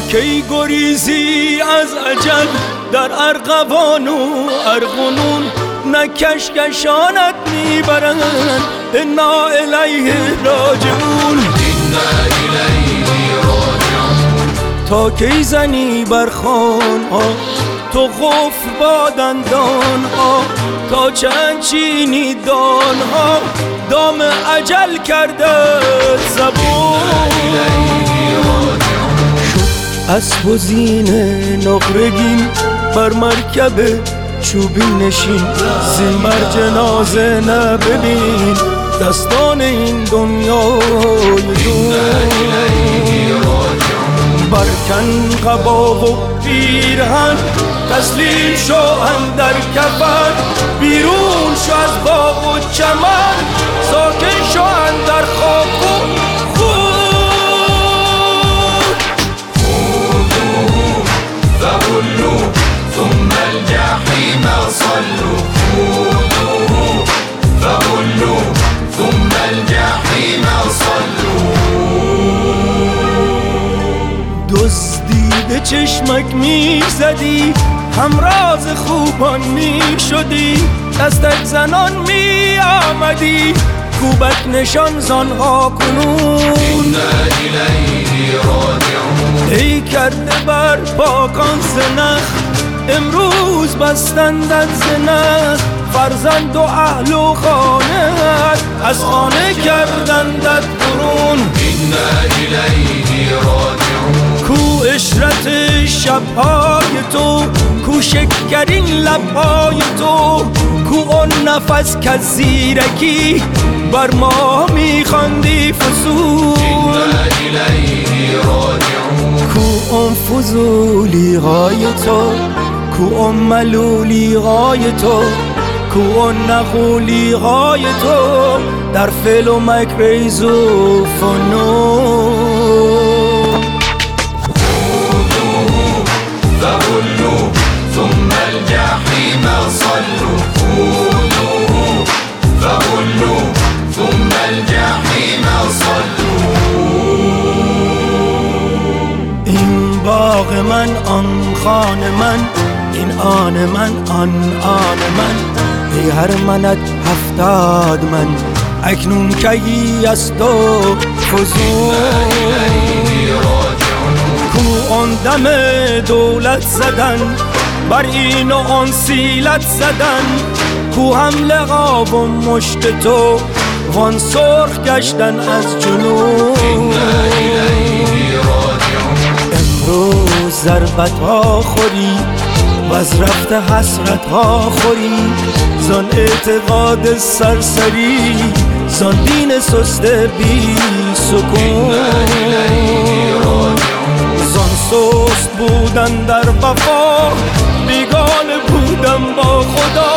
کی گریزی از اجل در ارغوان و ارغنون، نه کشکشانت میبرند انا الیه راجعون. تا کی زنی بر خانها تو قفل با دندانها، تا چند چینی دانها دام اجل کرده زبون. اسب و زینه نقرگین بر مرکب چوبین نشین، زین بر جنازه نببین دستان این دنیای دون. برکن قبا و پیرهن تسلیم شو اندر کفن، بیرون شو از باغ و چمن ساکن شو اندر خاک و فغلوا ثم الجحيم صلوا، خذوه فغلوا ثم الجحيم صلوا. دزدیده چشمک می زدی، همراز خوبان می شدی، دستک زنان می آمدی، کوبک نشان زانها کنون. ای کرده بر پاکان زنخ امروز بستندت زنخ، فرزند و اهل و خانه از خانه کردندت برون. کو اشرت شبهای تو، کو شکرین لبهای تو، کو اون نفس که زیرکی بر ما میخواندی فضول. کو اون فضولی های تو، کو اون ملولی های تو، کو اون نقولی های تو در فعل و مکریز و فنون. فغلوا ثم الجحيم صلوا، خذوه فغلوا ثم الجحيم صلوا. این باغ من آن خان من، این آن من آن آن من، ای هر منت 70 من اکنون کی است و فزون. کو آن دم دولت زدن بر این و آن سیلت زدن، کو هم لقا و مشت تو وان سرخ گشتن از جنون. امروز ضربت ها خوری و از رفت حسرت ها خوری، زان اعتقاد سرسری، زان دین سست بی سکون، زان سست بودن در وفا، بیگانه بودم با خدا.